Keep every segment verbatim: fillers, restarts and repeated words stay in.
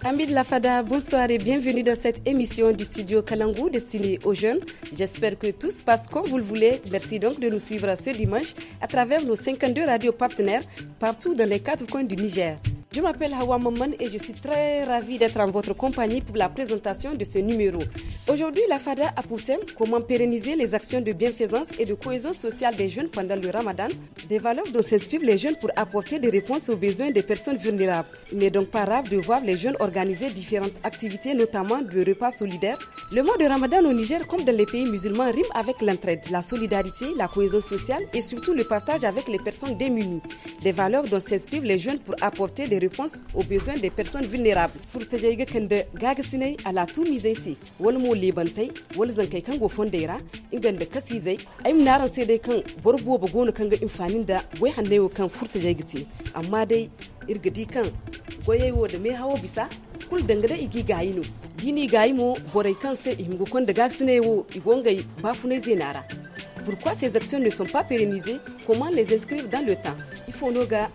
Amis de la Fada, bonsoir et bienvenue dans cette émission du studio Kalangu destinée aux jeunes. J'espère que tout se passe comme vous le voulez. Merci donc de nous suivre ce dimanche à travers nos cinquante-deux radios partenaires partout dans les quatre coins du Niger. Je m'appelle Hawa Maman et je suis très ravie d'être en votre compagnie pour la présentation de ce numéro. Aujourd'hui, la Fada a pour thème comment pérenniser les actions de bienfaisance et de cohésion sociale des jeunes pendant le Ramadan, des valeurs dont s'inspirent les jeunes pour apporter des réponses aux besoins des personnes vulnérables. Il n'est donc pas rare de voir les jeunes organiser différentes activités, notamment de repas solidaires. Le mois de Ramadan au Niger, comme dans les pays musulmans, rime avec l'entraide, la solidarité, la cohésion sociale et surtout le partage avec les personnes démunies. Des valeurs dont s'inspirent les jeunes pour apporter des réponses aux besoins des personnes vulnérables. Furtajaiga kanda gagasine ala tu mizaisi wal mo libantai wal zankai kan go fondeira inganda kasizai ai naran sai dai kan borbo ba gonu kan ga infanin da wai hannewo kan furtajaigiti amma dai irgadi kan goyewo da me hawo bisa kul dangada igi gayino dini gayimo borai kan sai ihimgo kon da gagasine wo igongai bafune zenara. Pourquoi ces actions ne sont pas pérennisées? Comment les inscrire dans le temps? Il faut nos gars,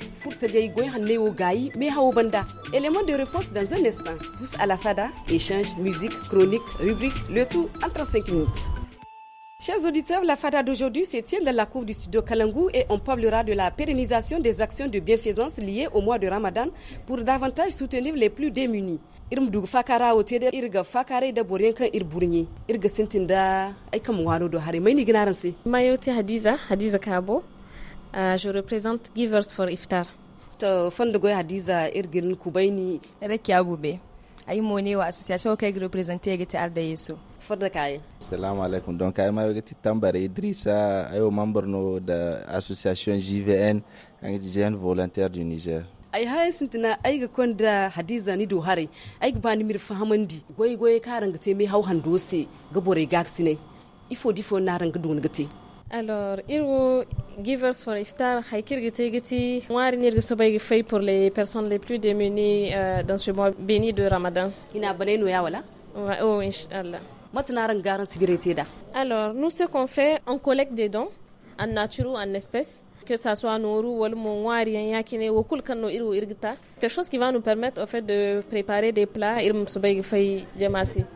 éléments de réponse dans un instant. Tous à la Fada, échange, musique, chronique, rubrique, le tout en trente-cinq minutes. Chers auditeurs, la Fada d'aujourd'hui se tient dans la cour du studio Kalangu et on parlera de la pérennisation des actions de bienfaisance liées au mois de Ramadan pour davantage soutenir les plus démunis. Irum dug fakara wote da irga fakare da boren kan irburni irga sintinda ay kam wano do hare mai ni ginaran se Mayoti Hadiza Hadiza Kabo uh, je représente Givers for Iftar to fondo goy Hadiza irgin kubaini Rakiya Bube ay mone wa association kay représenter gati arda yeso forda kay Assalamu alaikum donc ay mayo gati tambare Idrissa ayo membre no da association J V N un jeune volontaire du Niger. Ai hay sintina ai ga konda Hadiza ni do hare ai ga bani mir fahamandi goy goy karan ga teme haw hando se ga bore gaksine ifo difo naran ga don gate. Alors irwo Givers for Iftar haykir gite giti wari nirga sobay fay pour les personnes les plus démunies euh, dans ce mois béni de Ramadan. Ina baneno ya wala? Ouais, oh inshallah. Matnaran garan cigarette da. Alors nous ce qu'on fait, on collecte des dons en nature ou en espèces, que ça soit nourou ou le mouari yakine ou kul kano iru irgita, quelque chose qui va nous permettre en fait de préparer des plats irum sobay fay jamasi.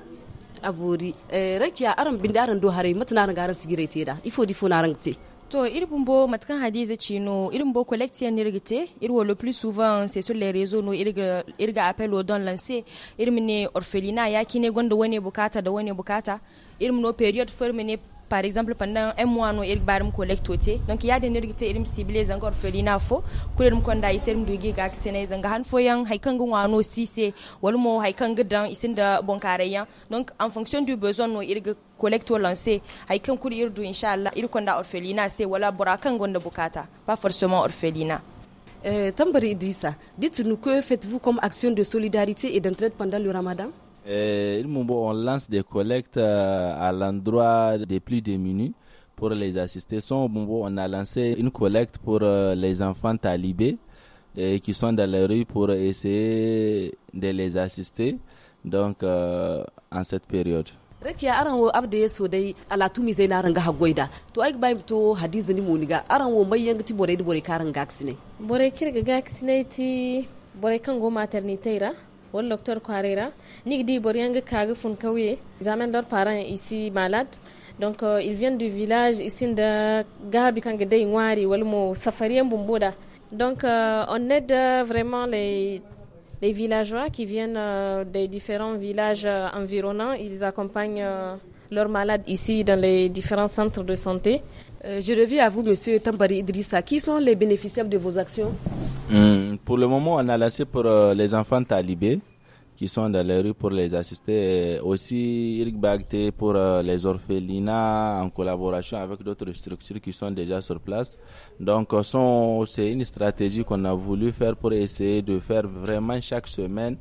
Aburi eh rakiya aran bindaran do hare matnaran garan cigarette da ifo difo naran gate. To irbumbo matkan Hadiza chino irbumbo collectien nirgite irwo le plus souvent c'est sur les réseaux no irga irga appel au don lancé irmine orphelinat yakine gondo woni bukata da woni bukata irmno période fermene par exemple pendant un mois no irga barum collectote donc il y a des nirgite irm ciblé zanga orphelinat fo kulerm konda iserm dugi ga aksene zanga han foyan haykanga wano sise walmo haykanga dan isinda bonkareyan donc en fonction du besoin no irga collecte lancé haykan kuri irdu inshallah ir konda orphelinat c'est wala borakan gonda bukata pas forcément orphelinat. Euh, Tambari Idrissa, dites-nous que faites-vous comme action de solidarité et d'entraide pendant le Ramadan? Euh, on lance des collectes à l'endroit des plus démunis pour les assister. On a lancé une collecte pour les enfants talibés qui sont dans les rues pour essayer de les assister donc euh, en cette période. Rakiya aran wo abda yeso dai ala tumi zai naran ga hagoida to ai bai to Hadiza ni moniga aran wo mai yangti bore di bore karan gaksine bore kirga gaksine ti bore kan go maternité ra wal docteur Kwarera ni di bore yanga kaga fun kauye zaman leurs parents ici malades donc euh, ils viennent du village ici de gabi kan dai ngwari wal mo safariyan bumboda donc euh, on aide vraiment les les villageois qui viennent euh, des différents villages euh, environnants, ils accompagnent euh, leurs malades ici dans les différents centres de santé. Euh, je reviens à vous, monsieur Tambari Idrissa. Qui sont les bénéficiaires de vos actions? Hum, Pour le moment, on a lancé pour euh, les enfants talibés qui sont dans les rues pour les assister. Et aussi, Irk Bagté pour euh, les orphelinats en collaboration avec d'autres structures qui sont déjà sur place. Donc, euh, sont, c'est une stratégie qu'on a voulu faire pour essayer de faire vraiment chaque semaine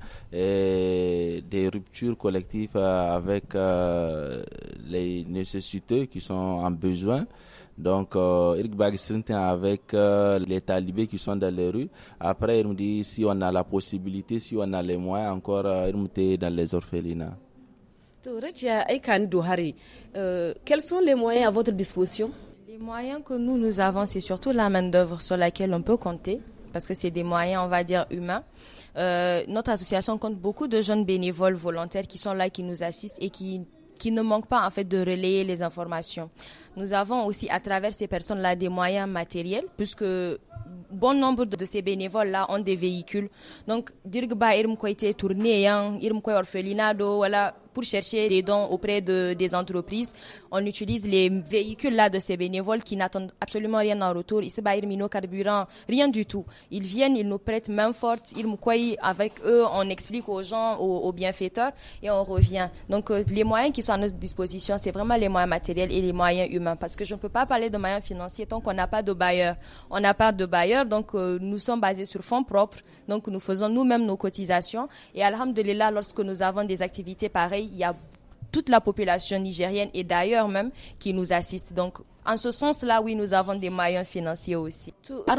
et des ruptures collectives euh, avec euh, les nécessiteux qui sont en besoin. Donc, Irk Bag avec euh, les talibés qui sont dans les rues. Après, il nous dit si on a la possibilité, si on a les moyens, encore, il nous dit dans les orphelinats. Euh, quels sont les moyens à votre disposition? Les moyens que nous, nous avons, c'est surtout la main-d'œuvre sur laquelle on peut compter. parce que c'est des moyens, on va dire, humains. Euh, notre association compte beaucoup de jeunes bénévoles volontaires qui sont là, qui nous assistent et qui qui ne manquent pas en fait de relayer les informations. Nous avons aussi à travers ces personnes-là des moyens matériels, puisque bon nombre de ces bénévoles-là ont des véhicules. Donc, dire que bah irum ko été tourné yang, irum ko orphelinado, voilà, pour chercher des dons auprès de des entreprises, on utilise les véhicules-là de ces bénévoles qui n'attendent absolument rien en retour. Ici bah irum no carburant, rien du tout. Ils viennent, ils nous prêtent main forte, irum ko avec eux, on explique aux gens, aux, aux bienfaiteurs et on revient. Donc, euh, les moyens qui sont à notre disposition, c'est vraiment les moyens matériels et les moyens humains, parce que je ne peux pas parler de moyens financiers tant qu'on n'a pas de bailleurs. On n'a pas de bailleurs, donc euh, nous sommes basés sur fonds propres, donc nous faisons nous-mêmes nos cotisations et alhamdulillah, lorsque nous avons des activités pareilles, il y a toute la population nigérienne et d'ailleurs même qui nous assiste. Donc en ce sens-là, oui, nous avons des moyens financiers aussi.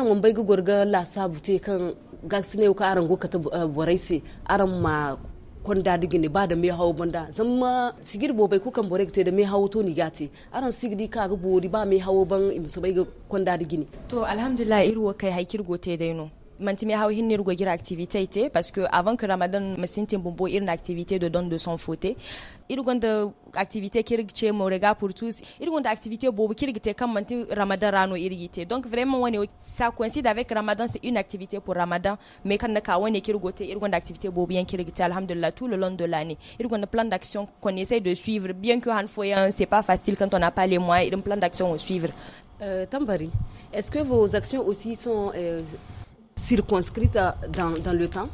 konda digini ba da me hawo banda zamma sigir bo bai kukan bore te da me hawo to ni gati aran sigidi ka ga bori ba me hawo ban imsu bai ga konda digini to alhamdulillah irwo kai haikir gote dai no manti me hawo hinni rugo gira activité té parce que avant que Ramadan me sinti bombo une activité de don de son fauté irgonda activité kirgce mo rega pour tous irgonda activité bobo kirgite kam manti Ramadan rano irgite donc vraiment woni ça coïncide avec Ramadan, c'est une activité pour Ramadan mais quand na ka woni kirgote irgonda activité bobo bien kirgite alhamdulillah tout le long de l'année irgonda plan d'action qu'on essaie de suivre bien que han foyan c'est pas facile quand on n'a pas les moyens un plan d'action à suivre. euh, Tambari, est-ce que vos actions aussi sont euh, circonscrites dans dans le temps?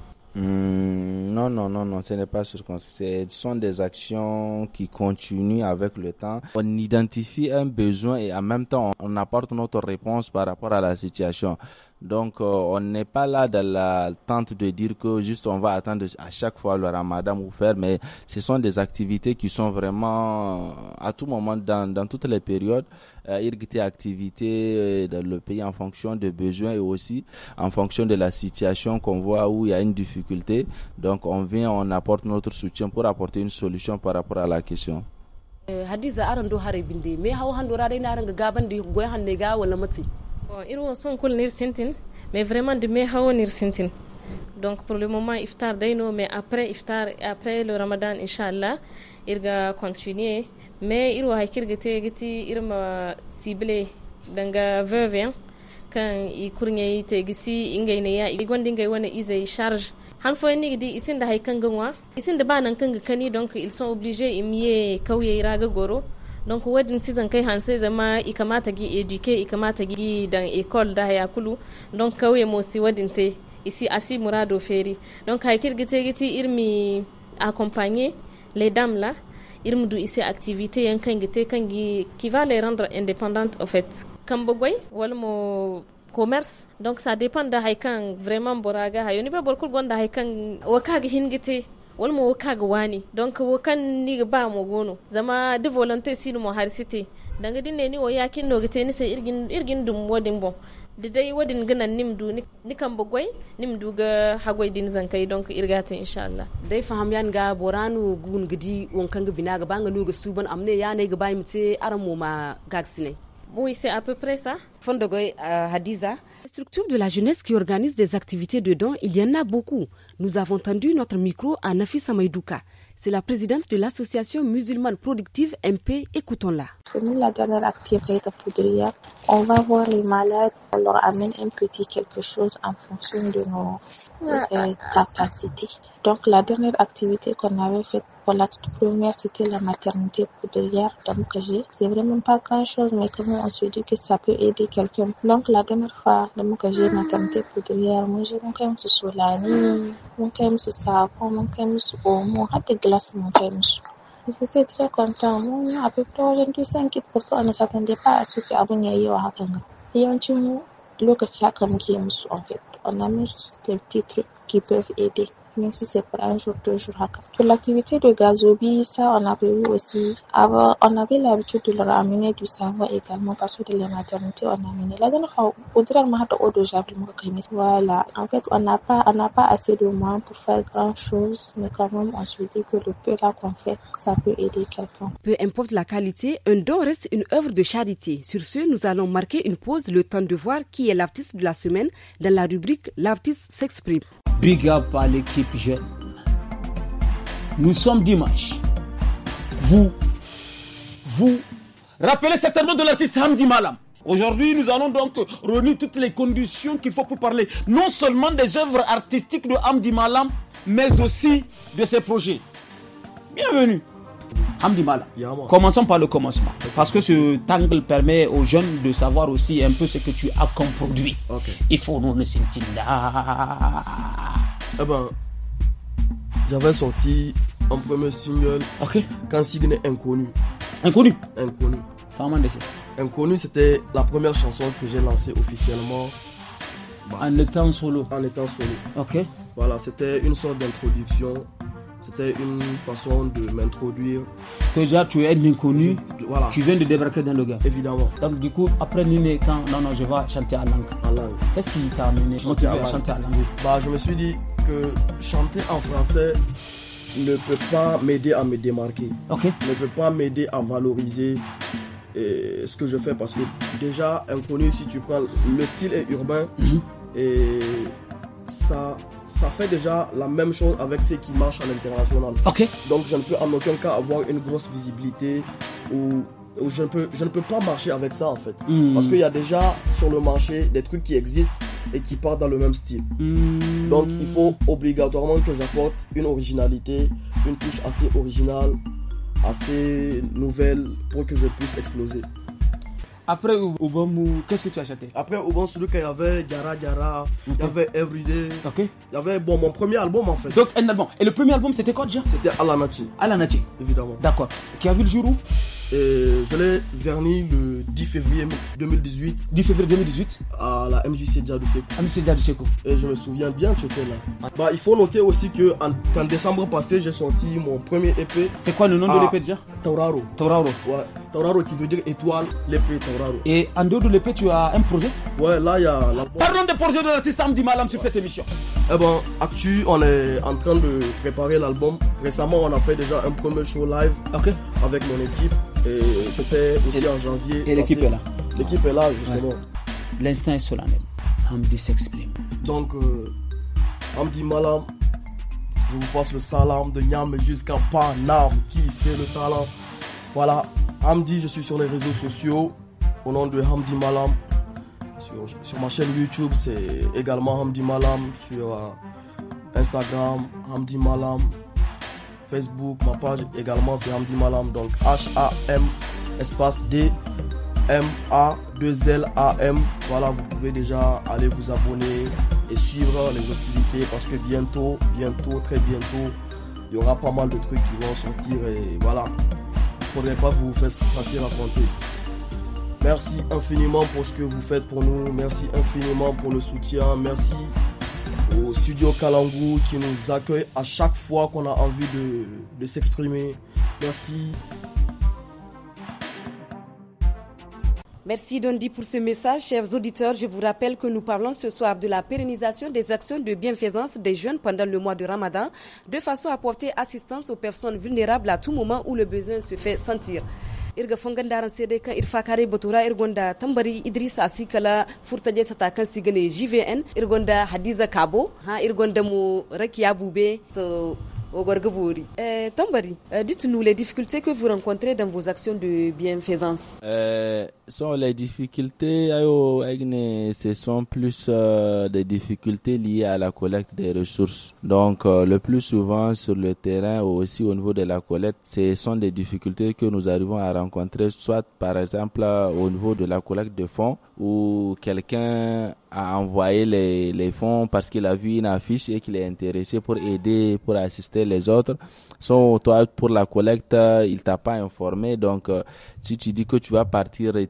Mmh, non, non, non, non, ce n'est pas circonscrit. Ce sont des actions qui continuent avec le temps. On identifie un besoin et en même temps, on apporte notre réponse par rapport à la situation. Donc, euh, on n'est pas là dans la tente de dire que juste on va attendre à chaque fois le Ramadan ou faire, mais ce sont des activités qui sont vraiment à tout moment dans, dans toutes les périodes. Euh, il y a des activités dans le pays en fonction des besoins et aussi en fonction de la situation qu'on voit où il y a une difficulté. Donc, on vient, on apporte notre soutien pour apporter une solution par rapport à la question. Hadiza aran do hare binde me hawo hando rade na ranga gaban di goy hanne ga wala mati. Bon, il y a son cool nirsintin, mais vraiment de me hawo nirsintin. Donc pour le moment iftar daino, mais après iftar, après le Ramadan, Inch'Allah, il va continuer. Mais il y a kirgete giti irma ciblé danga veuve kan i kurnye te gisi ingay ne ya i gondin ngay wona izay charge. Han fo ni di isin da hay kan ganwa, isin da banan kan kani donc ils sont obligés imier kauye raga goro. Donc wadin season kai hanse zama i kamata gi eduquer i kamata gi dans école da ya kulu donc kauye mo si wadin te ici asi murado feri donc hay kirgite giti irmi accompagner les dames là irmi du ici activité yan kan gite kan gi qui va les rendre indépendantes en fait kambogoy wala mo commerce donc ça dépend da hay kan vraiment boraga hayo ni ba borkul gonda hay kan wakaga hingite wal mo kaga wani donc wo kan ni ba mo gono zama de volonté sino mo har cité danga dinne ni wo yakin no gite ni sai irgin irgin dum wodin bon de dai wodin ganan nimdu ni kan bogoy nimdu ga hagoy din zankai donc irgata inshallah dai faham yan ga boranu gun gidi won kan ga binaga banga no ga suban amne ya ne ga bayi mute aran mo ma gagsine. Oui, c'est à peu près ça. Fondogoy euh, Hadiza, les structures de la jeunesse qui organisent des activités de dons, il y en a beaucoup. Nous avons tendu notre micro à Nafisa Maïdouka. C'est la présidente de l'association musulmane productive M P. Écoutons-la. La dernière activité de poudrière, on va voir les malades, on leur amène un petit quelque chose en fonction de nos euh, capacités. Donc la dernière activité qu'on avait faite pour la toute première, c'était la maternité poudrière. Donc c'est vraiment pas grand chose, mais quand même on se dit que ça peut aider quelqu'un. Donc la dernière fois, donc j'ai maternité poudrière, moi j'ai mon quand même ce solani, mon quand même ce savon, mon quand même ce omo, à des glaces, mon quand même ce. J'étais très content. Moi, à peu près, aujourd'hui, cinq kits pour toi, on ne s'attendait pas à ce que Abou Nyayo a Hakanga. Et on tient le que chacun qui aime, en fait. On a mis juste les petits trucs qui peuvent aider. même si c'est pour un jour, deux jours. Pour l'activité de Gazobi, ça on avait eu aussi, avant, on avait l'habitude de leur amener du savon également parce que de la maternité on a amené. La dernière fois, au delà de eau de javel, voilà. En fait, on n'a pas, on n'a pas assez de moyens pour faire grand chose, mais quand même on se dit que le peu là qu'on fait, ça peut aider quelqu'un. Peu importe la qualité, un don reste une œuvre de charité. Sur ce, nous allons marquer une pause, le temps de voir qui est l'artiste de la semaine dans la rubrique L'artiste s'exprime. Big up à l'équipe jeune. Nous sommes dimanche. Vous, vous rappelez certainement de l'artiste Hamdi Malam. Aujourd'hui, nous allons donc réunir toutes les conditions qu'il faut pour parler non seulement des œuvres artistiques de Hamdi Malam, mais aussi de ses projets. Bienvenue. Hamdi Malam. Commençons par le commencement. Parce que ce angle permet aux jeunes de savoir aussi un peu ce que tu as comme produit. Okay. Il faut nous le sentir là. Eh ben, j'avais sorti un premier single. Ok. Quand signe Inconnu. Inconnu. Inconnu. Femme d'essai. Inconnu, c'était la première chanson que j'ai lancée officiellement. Bah, en étant solo. En étant solo. Ok. Voilà, c'était une sorte d'introduction. C'était une façon de m'introduire. Que déjà tu es un inconnu, je, voilà. Tu viens de débarquer dans le gars. Évidemment. Donc du coup, après Nune, quand non, non, je vais chanter en langue. En langue. Qu'est-ce qui t'a amené motivé à chanter en langue? Bah, je me suis dit que chanter en français ne peut pas m'aider à me démarquer. Ok. Ne peut pas m'aider à valoriser et, ce que je fais parce que déjà, Inconnu, si tu prends, le style est urbain mm-hmm. et ça... ça fait déjà la même chose avec ce qui marche à l'international. Ok. Donc je ne peux en aucun cas avoir une grosse visibilité ou, ou je, ne peux, je ne peux pas marcher avec ça en fait. Mm. Parce qu'il y a déjà sur le marché des trucs qui existent et qui partent dans le même style. Mm. Donc il faut obligatoirement que j'apporte une originalité, une touche assez originale, assez nouvelle pour que je puisse exploser. Après Oubamou, qu'est-ce que tu as chanté? Après Oubamou, celui qu'il y avait Gara Gara, il okay. y avait Everyday. Ok. Il y avait bon, mon premier album en fait. Donc un album. Et le premier album c'était quoi déjà? C'était Alanati. Alanati. Évidemment. D'accord. Qui a vu le jour où? Et je l'ai verni le dix février deux mille dix-huit. dix février deux mille dix-huit à la M J C Djadou Sekou. M J C Djadou Sekou. Et je me souviens bien que tu étais là. Bah, il faut noter aussi que en, qu'en décembre passé, j'ai sorti mon premier E P. C'est quoi le nom de l'E P déjà? Tauraro. Tauraro. Ouais. Tauraro qui veut dire étoile, l'E P Tauraro. Et en dehors de l'E P, tu as un projet? Ouais, là il y a. La... Parlons des projets de l'artiste Hamdi Malam sur cette émission. Eh ben, actu, on est en train de préparer l'album. Récemment, on a fait déjà un premier show live okay. avec mon équipe. Et c'était aussi et en janvier. Et l'équipe est là. L'équipe est là, justement. Ouais. L'instant est solennel. Hamdi s'exprime. Donc, euh, Hamdi Malam, je vous passe le salam de Niamey jusqu'à Paname qui fait le talent. Voilà, Hamdi, je suis sur les réseaux sociaux au nom de Hamdi Malam. Sur, sur ma chaîne YouTube, c'est également Hamdi Malam. Sur euh, Instagram, Hamdi Malam. Facebook, ma page également c'est Hamdi Malam, donc H A M espace D M A deux L A M. Voilà, vous pouvez déjà aller vous abonner et suivre les activités parce que bientôt, bientôt, très bientôt, il y aura pas mal de trucs qui vont sortir et voilà, il ne faudrait pas que vous vous fassiez raconter. Merci infiniment pour ce que vous faites pour nous, merci infiniment pour le soutien, merci au studio Kalangu qui nous accueille à chaque fois qu'on a envie de, de s'exprimer. Merci. Merci Dondi pour ce message. Chers auditeurs, je vous rappelle que nous parlons ce soir de la pérennisation des actions de bienfaisance des jeunes pendant le mois de Ramadan, de façon à porter assistance aux personnes vulnérables à tout moment où le besoin se fait sentir. Irga fongandaran sai dai kan irfa kare batura irgonda tambari Idrissa Asikala furtaje sata kan sigane J V N irgonda Hadiza Kabo ha irgonda mu Rakia Boubé to Ogorgabori. Euh, Tambari, euh, dites-nous les difficultés que vous rencontrez dans vos actions de bienfaisance. Euh, sont les difficultés, ayo, ce sont plus euh, des difficultés liées à la collecte des ressources. Donc, euh, le plus souvent sur le terrain ou aussi au niveau de la collecte, ce sont des difficultés que nous arrivons à rencontrer, soit par exemple au niveau de la collecte de fonds où quelqu'un a envoyé les, les fonds parce qu'il a vu une affiche et qu'il est intéressé pour aider, pour assister les autres. Soit toi, pour la collecte, il t'a pas informé. Donc, euh, si tu dis que tu vas partir retirer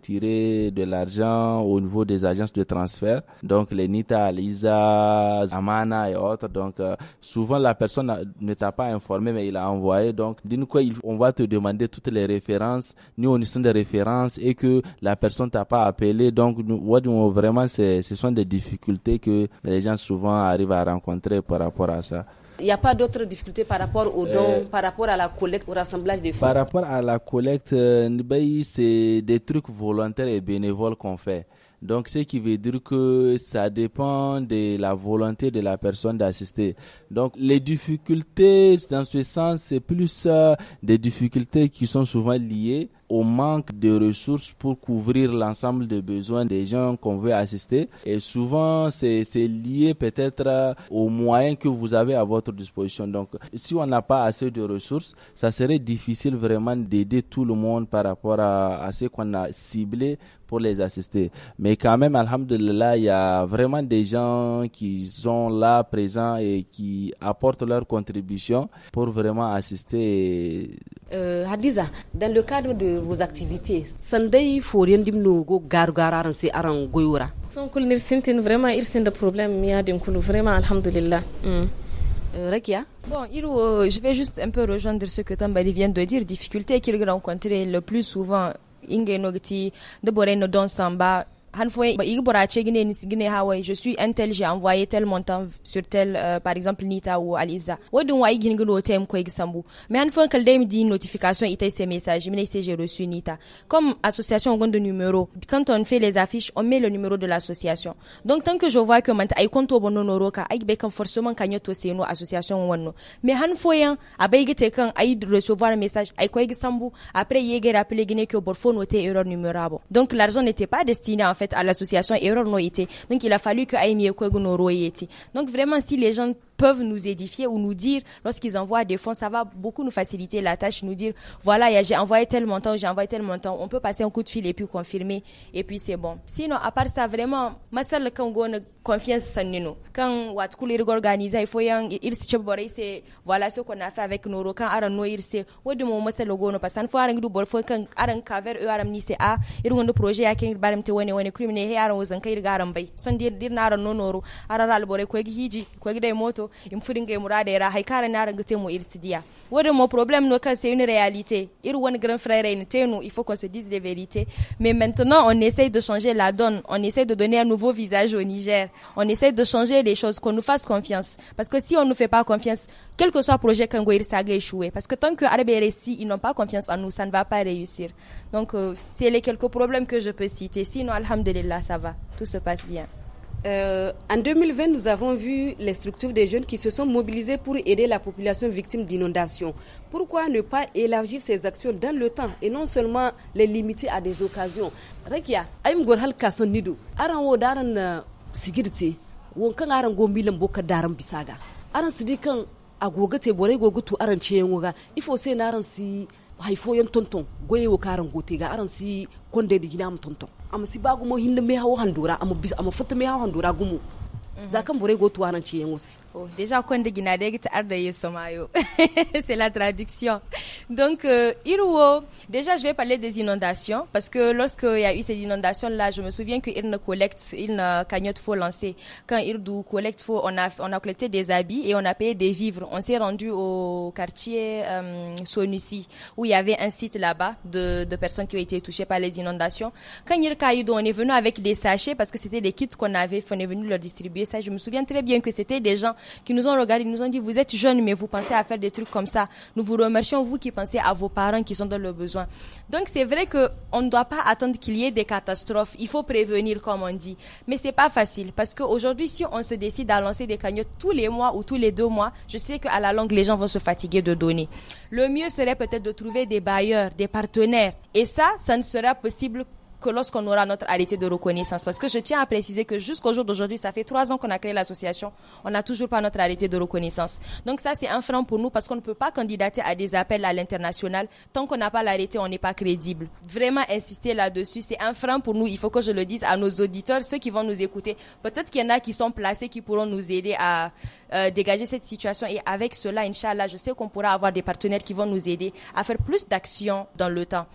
retirer de l'argent au niveau des agences de transfert, donc les Nita, Lisa, Amana et autres. Donc euh, souvent la personne ne t'a pas informé, mais il a envoyé. Donc d'une quoi il, on va te demander toutes les références, nous on sont des références et que la personne t'a pas appelé. Donc nous, vraiment c'est, ce sont des difficultés que les gens souvent arrivent à rencontrer par rapport à ça. Il n'y a pas d'autres difficultés par rapport aux dons, euh, par rapport à la collecte, au rassemblage des fonds? Par rapport à la collecte, euh, c'est des trucs volontaires et bénévoles qu'on fait. Donc, ce qui veut dire que ça dépend de la volonté de la personne d'assister. Donc, les difficultés, dans ce sens, c'est plus euh, des difficultés qui sont souvent liées au manque de ressources pour couvrir l'ensemble des besoins des gens qu'on veut assister. Et souvent, c'est, c'est lié peut-être aux moyens que vous avez à votre disposition. Donc, si on n'a pas assez de ressources, ça serait difficile vraiment d'aider tout le monde par rapport à, à ce qu'on a ciblé pour les assister. Mais quand même, alhamdulillah, il y a vraiment des gens qui sont là, présents et qui apportent leur contribution pour vraiment assister. Euh, Hadiza, dans le cadre de vos activités, Sandai Forien Dimno go Gargararan se Aran Goyura. Son kul nirsintin vraiment irsin de problème mi adin kulu vraiment alhamdulillah. Mm. Euh, Rekia? Bon, Iru, euh, je vais juste un peu rejoindre ce que Tambali vient de dire. Difficulté qu'il rencontre le plus souvent. Inge nogti de bore no don samba han foi igi borache gine ni gine hawaii je suis un tel j'ai envoyé tel montant sur tel euh, par exemple Nita ou Aliza wodun wa igi ngino tem ko igi sambu mais han foi kal dem di notification ité ces messages mais c'est j'ai reçu Nita comme association on de numéro quand on fait les affiches on met le numéro de l'association donc tant que je vois que man ay konto bono noroka ay be kan forcément kanyoto c'est no association wonno mais han foi abay gite kan ay recevoir un message ay ko igi sambu après yege rappeler gine que borfo noté erreur numéro donc l'argent n'était pas destiné en fait à l'association erreur no été donc il a fallu que aimie ko gonoro yeti donc vraiment si les gens peuvent nous édifier ou nous dire lorsqu'ils envoient des fonds, ça va beaucoup nous faciliter la tâche, nous dire voilà j'ai envoyé tel montant, j'ai envoyé tel montant, on peut passer un coup de fil et puis confirmer et puis c'est bon. Sinon à part ça vraiment masal kan gona confiance sanino quand wat kulir organiser il faut yang irsi chebore c'est voilà ce qu'on a fait avec Noro quand aran no irse wodi mo masal gono pasan fo aran du bor fo kan aran cover e aran ni c'est a irgon do projet yakin baramte woni woni criminel he aran wozan kai garan bay son dir dir na aran no Noro aran al bore ko gi hiji ko gi dai moto il faut dingue murade era haykara na rangate mo irsidia wode mo problème no kan c'est une réalité ir one grand frère et tenu il faut qu'on se dise les vérités mais maintenant on essaye de changer la donne on essaye de donner un nouveau visage au Niger on essaye de changer les choses qu'on nous fasse confiance parce que si on nous fait pas confiance quel que soit le projet kango irsaga échouer parce que tant que arbere si ils n'ont pas confiance en nous ça ne va pas réussir donc euh, c'est les quelques problèmes que je peux citer sinon alhamdulillah ça va tout se passe bien. Euh, en deux mille vingt, nous avons vu les structures des jeunes qui se sont mobilisées pour aider la population victime d'inondations. Pourquoi ne pas élargir ces actions dans le temps et non seulement les limiter à des occasions? Rekia, aïm gorhal kason nidu. Aran wo daran sigirte, won kan aran gombilan boka daran bisaga. Aran sidi kan agogate bore gogutu aran ciyengoga. Il faut se naran si haifo yan tonton goye wo karan gotega aran si konde di ginam tonton. Am si bagu mo hinde me hawo handura am bis am fotta me hawo handura gumu zakan bore go tuwaran ci yengosi. Oh, déjà quand de Guinadeg ardaye somayo c'est la traduction donc euh, Irwo déjà je vais parler des inondations parce que lorsque il y a eu ces inondations là je me souviens que Irne collecte Irne cagnotte faut lancer quand Irdu collecte faut on a on a collecté des habits et on a payé des vivres on s'est rendu au quartier euh, Sonusi où il y avait un site là-bas de de personnes qui ont été touchées par les inondations quand Irkaïdo on est venu avec des sachets parce que c'était des kits qu'on avait on est venu leur distribuer ça je me souviens très bien que c'était des gens qui nous ont regardé, ils nous ont dit vous êtes jeunes mais vous pensez à faire des trucs comme ça. Nous vous remercions vous qui pensez à vos parents qui sont dans le besoin. Donc c'est vrai que on ne doit pas attendre qu'il y ait des catastrophes. Il faut prévenir comme on dit. Mais c'est pas facile parce qu'aujourd'hui si on se décide à lancer des cagnottes tous les mois ou tous les deux mois, je sais qu'à la longue les gens vont se fatiguer de donner. Le mieux serait peut-être de trouver des bailleurs, des partenaires. Et ça, ça ne sera possible que lorsqu'on aura notre arrêté de reconnaissance. Parce que je tiens à préciser que jusqu'au jour d'aujourd'hui, ça fait trois ans qu'on a créé l'association, on n'a toujours pas notre arrêté de reconnaissance. Donc ça, c'est un frein pour nous parce qu'on ne peut pas candidater à des appels à l'international. Tant qu'on n'a pas l'arrêté, on n'est pas crédible. Vraiment insister là-dessus, c'est un frein pour nous. Il faut que je le dise à nos auditeurs, ceux qui vont nous écouter. Peut-être qu'il y en a qui sont placés, qui pourront nous aider à euh, dégager cette situation. Et avec cela, Inch'Allah, je sais qu'on pourra avoir des partenaires qui vont nous aider à faire plus d'actions dans le temps.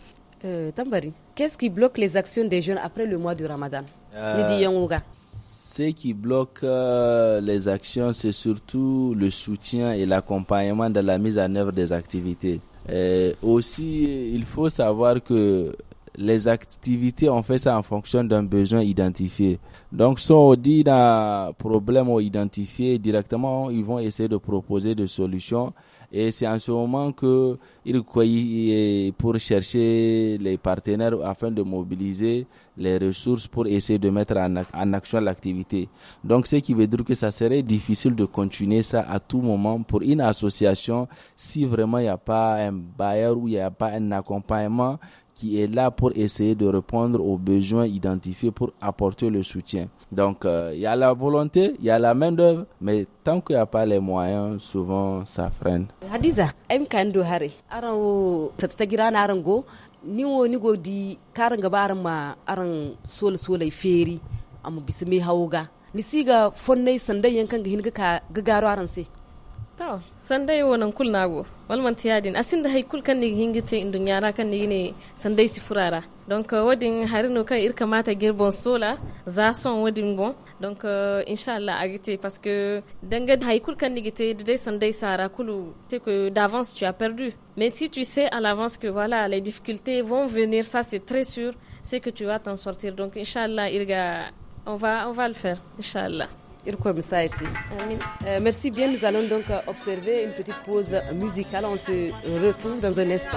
Euh, Tambari, qu'est-ce qui bloque les actions des jeunes après le mois du Ramadan? euh, Ce qui bloque euh, les actions, c'est surtout le soutien et l'accompagnement dans la mise en œuvre des activités. Et aussi, il faut savoir que les activités, on fait ça en fonction d'un besoin identifié. Donc, si on dit un problème identifié directement, ils vont essayer de proposer des solutions. Et c'est en ce moment que ils croient pour chercher les partenaires afin de mobiliser les ressources pour essayer de mettre en, en action l'activité. Donc, ce qui veut dire que ça serait difficile de continuer ça à tout moment pour une association si vraiment il n'y a pas un bailleur ou il n'y a pas un accompagnement qui est là pour essayer de répondre aux besoins identifiés pour apporter le soutien. Donc, il euh, y a la volonté, il y a la main-d'œuvre, mais tant qu'il n'y a pas les moyens, souvent, ça freine. Hadiza, aim kando hare. Aran tatagira na aran go, ni wo ni go di karanga baran ma aran sol solai feri, am bisme hawga. Ni siga fonnai sandai yankan ga hinga ka gagaro aran se. To, sandai wonan kul nago. Walman tiyadin asinda hay kul kan ni hingite indun yara kan ni ne sandai sifurara. Donc uh, wadin harino kan ir kamata girbon sola za son wadin bon. Donc uh, inchallah agite parce que danga hay kul kan ni gite de sandai sara kulu c'est que d'avance tu as perdu. Mais si tu sais à l'avance que voilà les difficultés vont venir, ça c'est très sûr, c'est que tu vas t'en sortir. Donc inchallah irga on va on va le faire inchallah. Euh, merci bien, nous allons donc observer une petite pause musicale. On se retrouve dans un instant.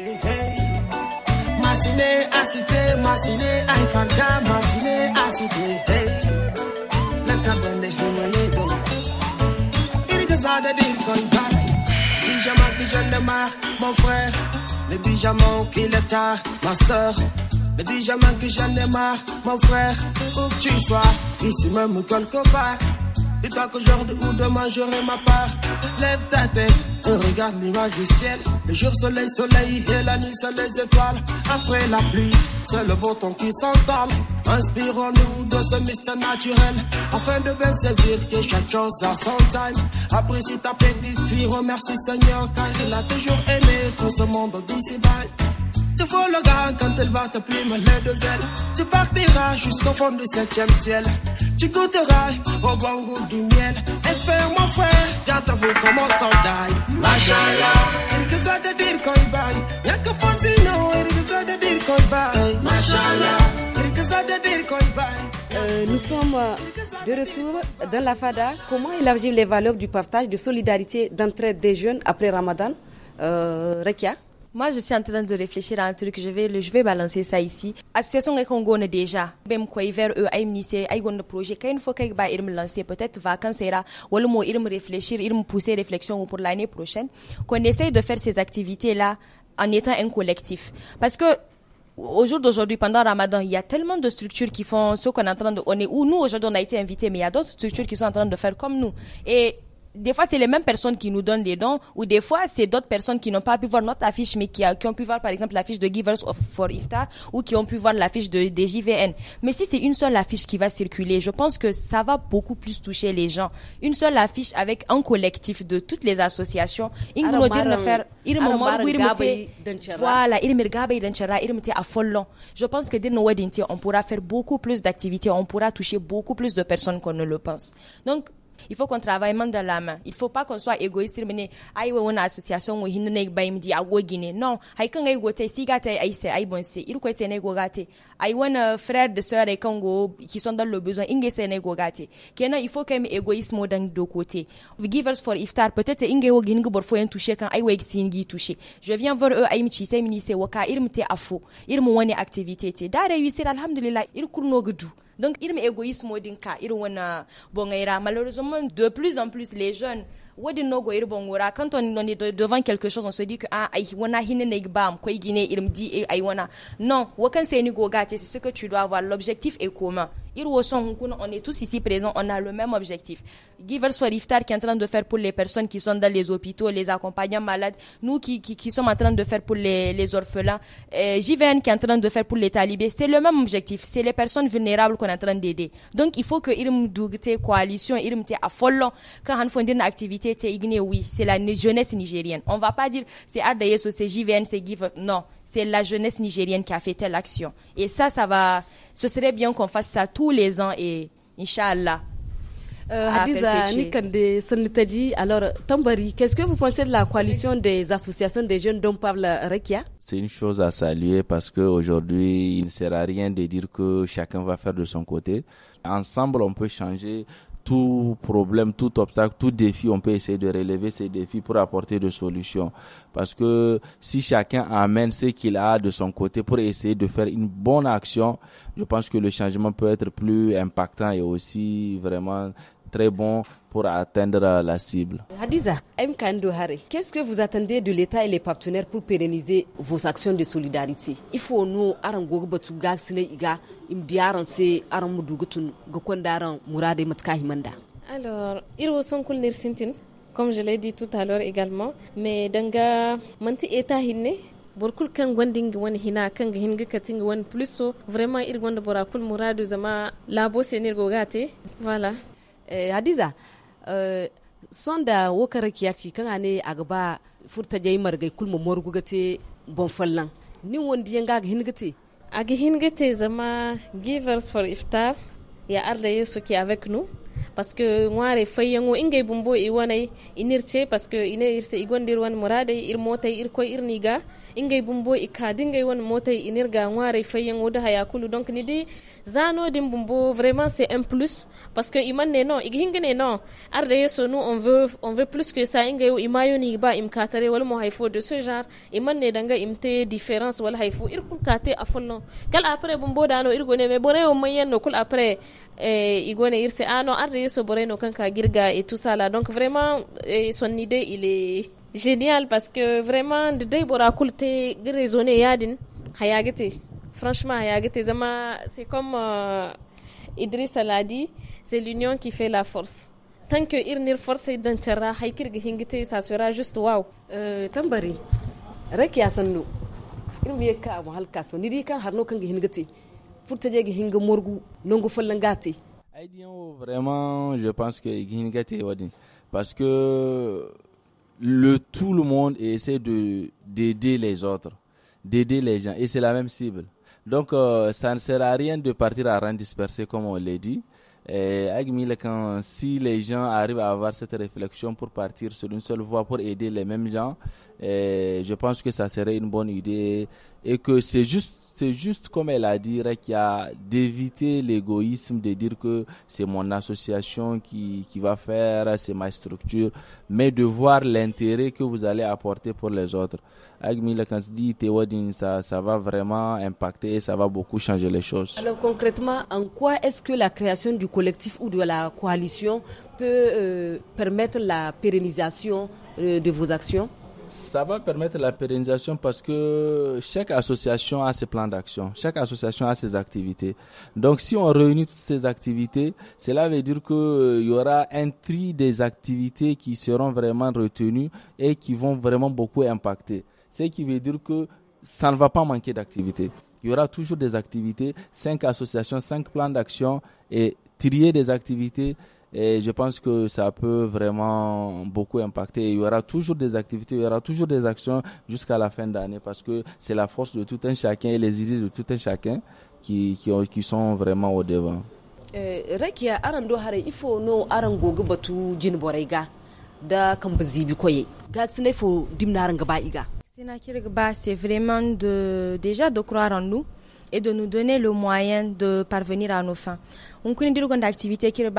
Massine, assité, massine, aïfalda, massine, assité, hey. La cabane de humanisme. Il que ça de dire qu'on parle. Pyjama qui je ne marre, mon frère. Le pyjama qui le tard, ma soeur. Le pyjama que j'en ai marre, mon frère, où que tu sois, ici même quelque part. Dis-toi qu'aujourd'hui ou demain j'aurai ma part. Lève ta tête et regarde l'image du ciel. Le jour soleil, soleil et la nuit c'est les étoiles. Après la pluie, c'est le beau temps qui s'entend. Inspirons-nous de ce mystère naturel afin de bien saisir que chaque chose a son time. Apprécie ta petite fille, remercie Seigneur car il a toujours aimé tout ce monde d'ici-bas. Tu vois le gars quand elle va te plumer les deux ailes. Tu partiras jusqu'au fond du septième ciel. Tu goûteras au bon goût du miel. Espère mon frère, garde ta vie comme on s'en daille. Machallah, il que ça de dire qu'on y baille. Y'a que Fonsino, il que ça de dire qu'on y baille. Machallah, il que ça de dire qu'on y baille. Nous sommes de retour dans la Fada. Comment élargir les valeurs du partage, de solidarité, d'entraide des jeunes après Ramadan? euh, Rekia? Moi, je suis en train de réfléchir à un truc. Je vais, je vais balancer ça ici. Association que Congo ne déjà. Même quoi, vers eux, aïe m'initier, aïe gon le projet. Quand une fois qu'il va ir me lancer, peut-être vacances sera, ou le mot ir me réfléchir, ir me pousser réflexion pour l'année prochaine. Qu'on essaye de faire ces activités-là en étant un collectif. Parce que, au jour d'aujourd'hui, pendant Ramadan, il y a tellement de structures qui font ce qu'on est en train de, on est, où nous, aujourd'hui, on a été invités, mais il y a d'autres structures qui sont en train de faire comme nous. Et, des fois, c'est les mêmes personnes qui nous donnent les dons, ou des fois, c'est d'autres personnes qui n'ont pas pu voir notre affiche, mais qui, a, qui ont pu voir, par exemple, l'affiche de Givers of, for Iftar, ou qui ont pu voir l'affiche de, des J V N. Mais si c'est une seule affiche qui va circuler, je pense que ça va beaucoup plus toucher les gens. Une seule affiche avec un collectif de toutes les associations. Voilà, je pense que on pourra faire beaucoup plus d'activités, on pourra toucher beaucoup plus de personnes qu'on ne le pense. Donc, il faut qu'on travaille main dans la main. Il faut pas qu'on soit égoïste. Mais aïe, on a association où il ne pas me dire à Guinée. Non, aïe quand aïe gote, si gâte aïe c'est aïe bon c'est. Il faut c'est nego gâte. Aïe on frère de sœur et Congo qui sont dans le besoin. Inge c'est nego gâte. Kena il faut quand même égoïsme dans deux côtés. Givers for Iftar peut-être inge wo gingo borfo en toucher quand aïe wek singi toucher. Je viens voir eux aïe michi c'est mini c'est waka irmte afo. Irmo wani activité te. Da réussir alhamdulillah il kurno gudu. Donc, il est égoïste, malheureusement, de plus en plus, les jeunes, quand on est devant quelque chose, on se dit que ah, non, c'est ce que tu dois avoir. L'objectif est commun. On est tous ici présents, on a le même objectif. Givers for Iftar qui est en train de faire pour les personnes qui sont dans les hôpitaux, les accompagnants malades, nous qui, qui, qui sommes en train de faire pour les, les orphelins, euh, J V N qui est en train de faire pour les talibés, c'est le même objectif, c'est les personnes vulnérables qu'on est en train d'aider. Donc il faut que irm dougte coalition, irm te afollo, quand on fait une activité, oui, c'est la jeunesse nigérienne. On va pas dire c'est Arda Yeso, c'est J V N, c'est Giver, non. c'est la jeunesse nigérienne qui a fait telle action. Et ça, ça va, ce serait bien qu'on fasse ça tous les ans et Inch'Allah. Euh, Hadiza Nikande Sanitaji, alors Tambari, qu'est-ce que vous pensez de la coalition des associations des jeunes dont parle Rekia? C'est une chose à saluer parce qu'aujourd'hui, il ne sert à rien de dire que chacun va faire de son côté. Ensemble, on peut changer tout problème, tout obstacle, tout défi. On peut essayer de relever ces défis pour apporter des solutions. Parce que si chacun amène ce qu'il a de son côté pour essayer de faire une bonne action, je pense que le changement peut être plus impactant et aussi vraiment très bon pour atteindre la cible. Hadiza, M. Kando Hare, qu'est-ce que vous attendez de l'État et les partenaires pour pérenniser vos actions de solidarité? Il faut nous arango batu gaksine iga imdiaran se aran mudugutun gokondaran murade matka himanda. Alors, irwo son kul nirsintin, comme je l'ai dit tout à l'heure également, mais danga manti État hinne borkul kan gwanding wani hina kan hinga kating wani plus so vraiment ir gwanda borakul muradu zama labo senir gogate. Voilà. Eh, Hadiza, uh, son da wokar kiyaci kan ne a gaba furta jai margai kulma morgu gate bon fallan ni wondi yanga ga hingate a ga hingate zama givers for iftar ya arda yeso ki avec nous parce que ngware fayango ingay bumbo i wonay inirce parce que ine irse igondir wan murade ir motay ir koy ir niga ingay bumbo i kadingay wan motay inirga ngware fayango da hayakulu donc ni di zano dim bumbo vraiment c'est un plus parce que imane non igingene non arde yeso nous on veut on veut plus que ça ingay imayo ni ba imkatare wal mo hayfo de ce genre imane danga imte différence wal hayfo ir kul kate afolno gal après bumbo dano ir gone me bore o mayen no kul après eh, igone irse ano arde yeso bore no kanka girga et tout ça là donc vraiment eh, son idée il est génial parce que vraiment de dai bora kulte raisonner yadin hayagete franchement hayagete zama c'est comme euh, Idriss l'a dit, c'est l'union qui fait la force. Tant que irnir force dan charra haykir hingite ça sera juste waouh. Euh tambari rakiya sanno irmi ka mo halka so nidi kan harno kan hingite furta je hinga morgu nongo fallangate. Aidion vraiment je pense que hingate wadi parce que le tout le monde essaie de d'aider les autres, d'aider les gens et c'est la même cible. Donc euh, ça ne sert à rien de partir à rang dispersé comme on l'a dit. Et quand, si les gens arrivent à avoir cette réflexion pour partir sur une seule voie pour aider les mêmes gens, et je pense que ça serait une bonne idée et que c'est juste c'est juste comme elle a dit qu'il y a d'éviter l'égoïsme de dire que c'est mon association qui qui va faire, c'est ma structure, mais de voir l'intérêt que vous allez apporter pour les autres. Quand se dit ça ça va vraiment impacter et ça va beaucoup changer les choses. Alors concrètement, en quoi est-ce que la création du collectif ou de la coalition peut euh, permettre la pérennisation euh, de vos actions? Ça va permettre la pérennisation parce que chaque association a ses plans d'action, chaque association a ses activités. Donc si on réunit toutes ces activités, cela veut dire qu'il euh, y aura un tri des activités qui seront vraiment retenues et qui vont vraiment beaucoup impacter. Ce qui veut dire que ça ne va pas manquer d'activités. Il y aura toujours des activités, cinq associations, cinq plans d'action et trier des activités. Et je pense que ça peut vraiment beaucoup impacter. Il y aura toujours des activités, il y aura toujours des actions jusqu'à la fin d'année parce que c'est la force de tout un chacun et les idées de tout un chacun qui, qui, ont, qui sont vraiment au devant. Rakia, arando hare ifo no arango gubatu jinborega da kambazibi koye. Gatsine fo dimnaranga ba iga. C'est vraiment de, déjà de croire en nous et de nous donner le moyen de parvenir à nos fins. On connaît des activités qui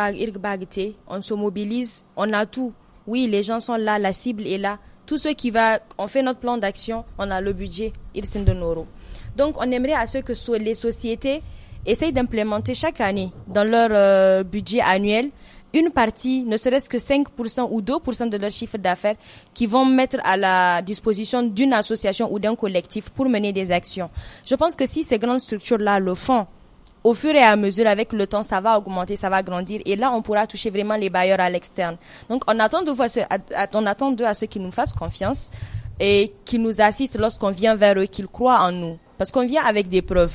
on se mobilise, on a tout. Oui, les gens sont là, la cible est là. Tout ce qui va, on fait notre plan d'action, on a le budget, ils sont de nos. Donc, on aimerait à ce que les sociétés essayent d'implémenter chaque année dans leur euh, budget annuel une partie, ne serait-ce que cinq pour cent ou deux pour cent de leur chiffre d'affaires qui vont mettre à la disposition d'une association ou d'un collectif pour mener des actions. Je pense que si ces grandes structures-là le font, au fur et à mesure, avec le temps, ça va augmenter, ça va grandir. Et là, on pourra toucher vraiment les bailleurs à l'externe. Donc, on attend de, on attend d'eux à ceux qui nous fassent confiance et qui nous assistent lorsqu'on vient vers eux, qu'ils croient en nous. Parce qu'on vient avec des preuves. On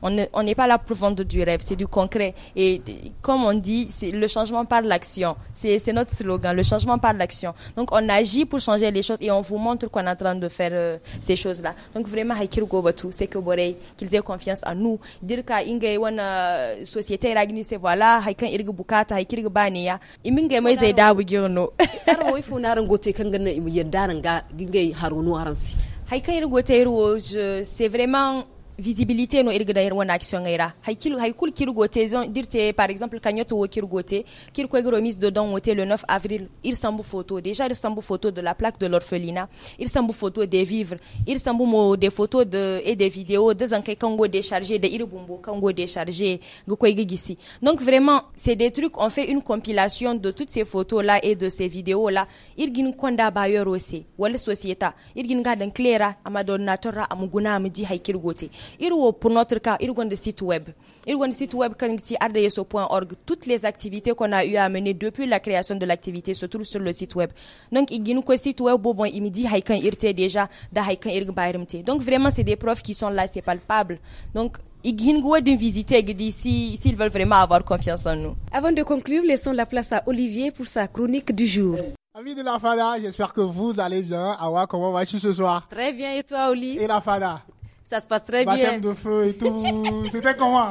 On n'est on n'est pas là pour vendre du rêve, c'est du concret. Et comme on dit, c'est le changement par l'action. C'est, c'est notre slogan, le changement par l'action. Donc on agit pour changer les choses et on vous montre qu'on est en train de faire euh, ces choses-là. Donc vraiment, c'est que qu'ils aient confiance en nous. Dire qu'il y a une société qui voilà, il y a bukata, il y a bania. Iminge mai zai dawo girno. Aro ifo na rangote kan ganna imu yadda ranga gingai harunu aransi. Haikan irgo tayro, c'est vraiment visibilité no irga dair wana action ngaira haikil haikul kirgote dirte par exemple kanyoto wo kirgote kirko remise de don wote le neuf avril il sambu photo déjà il sambu photo de la plaque de l'orphelinat il sambu photo des vivres il sambu mo des photos de et des vidéos des enquêtes kango déchargé de irbumbo kango déchargé goko igisi. Donc vraiment c'est des trucs, on fait une compilation de toutes ces photos là et de ces vidéos là irgin konda bayor aussi wala société irgin gadan cléra amadonatora amuguna amdi haikirgote. Irwo pour notre cas, il y a un site web. Il y a un site web qui r d s o point org. Toutes les activités qu'on a eu à mener depuis la création de l'activité se trouvent sur le site web. Donc il y a un site web bon il me dit haikan irte déjà da haikan irg bayrimte. Donc vraiment c'est des preuves qui sont là, c'est palpable. Donc ils viennent de visiter d'ici s'ils veulent vraiment avoir confiance en nous. Avant de conclure, laissons la place à Olivier pour sa chronique du jour. Amis de la Fada, j'espère que vous allez bien. Awa, comment vas-tu ce soir? Très bien, et toi Oli? Et la Fada? Ça se passe très Baptême bien. Baptême de feu et tout. C'était comment?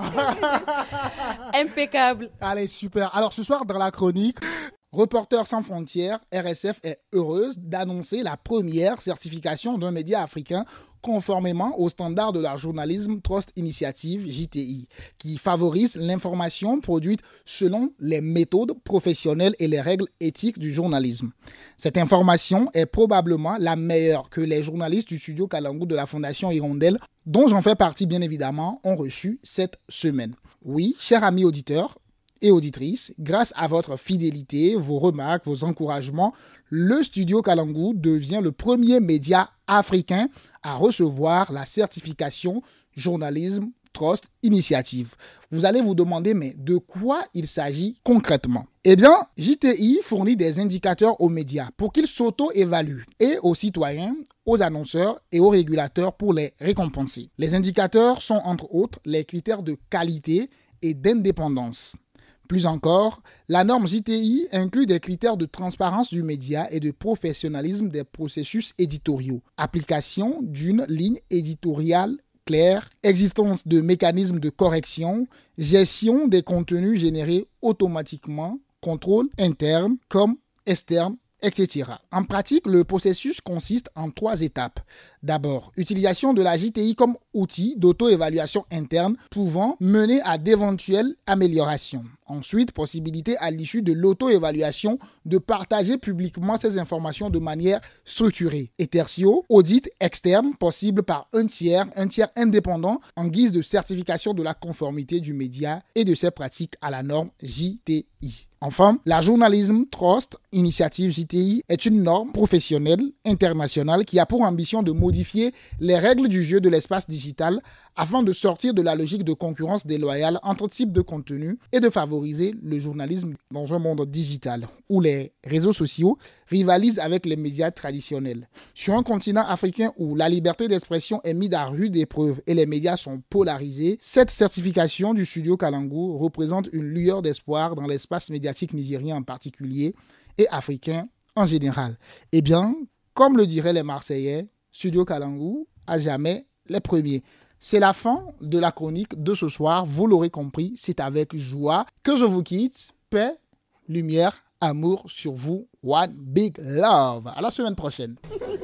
Impeccable. Allez, super. Alors ce soir dans la chronique, Reporters sans frontières, R S F est heureuse d'annoncer la première certification d'un média africain conformément aux standards de la Journalism Trust Initiative, J T I, qui favorise l'information produite selon les méthodes professionnelles et les règles éthiques du journalisme. Cette information est probablement la meilleure que les journalistes du studio Kalangu de la Fondation Hirondelle, dont j'en fais partie bien évidemment, ont reçu cette semaine. Oui, chers amis auditeurs et auditrices, grâce à votre fidélité, vos remarques, vos encouragements, le studio Kalangu devient le premier média africain à recevoir la certification Journalism Trust Initiative. Vous allez vous demander, mais de quoi il s'agit concrètement? Eh bien, J T I fournit des indicateurs aux médias pour qu'ils s'auto-évaluent et aux citoyens, aux annonceurs et aux régulateurs pour les récompenser. Les indicateurs sont entre autres les critères de qualité et d'indépendance. Plus encore, la norme J T I inclut des critères de transparence du média et de professionnalisme des processus éditoriaux, application d'une ligne éditoriale claire, existence de mécanismes de correction, gestion des contenus générés automatiquement, contrôle interne comme externe, et cetera. En pratique, le processus consiste en trois étapes. D'abord, utilisation de la J T I comme outil d'auto-évaluation interne pouvant mener à d'éventuelles améliorations. Ensuite, possibilité à l'issue de l'auto-évaluation de partager publiquement ces informations de manière structurée. Et tertio, audit externe possible par un tiers, un tiers indépendant en guise de certification de la conformité du média et de ses pratiques à la norme J T I. Enfin, la Journalism Trust Initiative J T I est une norme professionnelle internationale qui a pour ambition de modifier les règles du jeu de l'espace digital afin de sortir de la logique de concurrence déloyale entre types de contenus et de favoriser le journalisme dans un monde digital où les réseaux sociaux rivalisent avec les médias traditionnels. Sur un continent africain où la liberté d'expression est mise à rude épreuve et les médias sont polarisés, cette certification du studio Kalangu représente une lueur d'espoir dans l'espace médiatique nigérien en particulier et africain en général. Eh bien, comme le diraient les Marseillais, Studio Kalangu à jamais les premiers. C'est la fin de la chronique de ce soir. Vous l'aurez compris, c'est avec joie que je vous quitte. Paix, lumière, amour sur vous. One big love. À la semaine prochaine.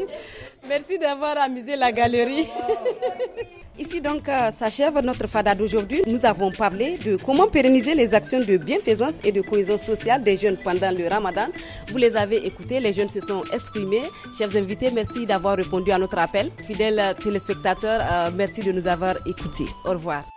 Merci d'avoir amusé la galerie. Ici donc euh, s'achève notre fada d'aujourd'hui. Nous avons parlé de comment pérenniser les actions de bienfaisance et de cohésion sociale des jeunes pendant le Ramadan. Vous les avez écoutés, les jeunes se sont exprimés. Chers invités, merci d'avoir répondu à notre appel. Fidèles téléspectateurs, euh, merci de nous avoir écoutés. Au revoir.